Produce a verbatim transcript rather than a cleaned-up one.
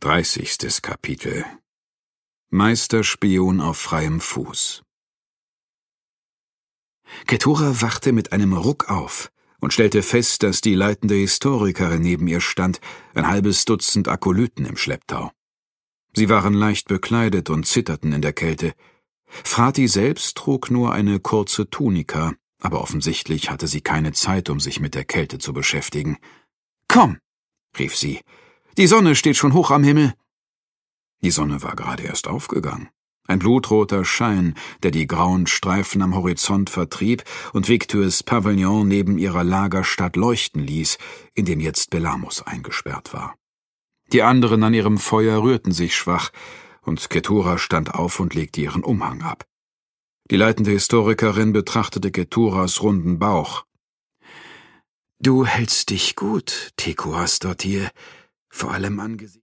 Dreißigstes Kapitel. Meisterspion auf freiem Fuß. Keturah wachte mit einem Ruck auf und stellte fest, dass die leitende Historikerin neben ihr stand, ein halbes Dutzend Akolythen im Schlepptau. Sie waren leicht bekleidet und zitterten in der Kälte. Frati selbst trug nur eine kurze Tunika, aber offensichtlich hatte sie keine Zeit, um sich mit der Kälte zu beschäftigen. »Komm«, rief sie, »die Sonne steht schon hoch am Himmel.« Die Sonne war gerade erst aufgegangen. Ein blutroter Schein, der die grauen Streifen am Horizont vertrieb und Victors Pavillon neben ihrer Lagerstadt leuchten ließ, in dem jetzt Belamus eingesperrt war. Die anderen an ihrem Feuer rührten sich schwach, und Keturah stand auf und legte ihren Umhang ab. Die leitende Historikerin betrachtete Keturahs runden Bauch. »Du hältst dich gut, Tekuas-Dottir, vor allem angesichts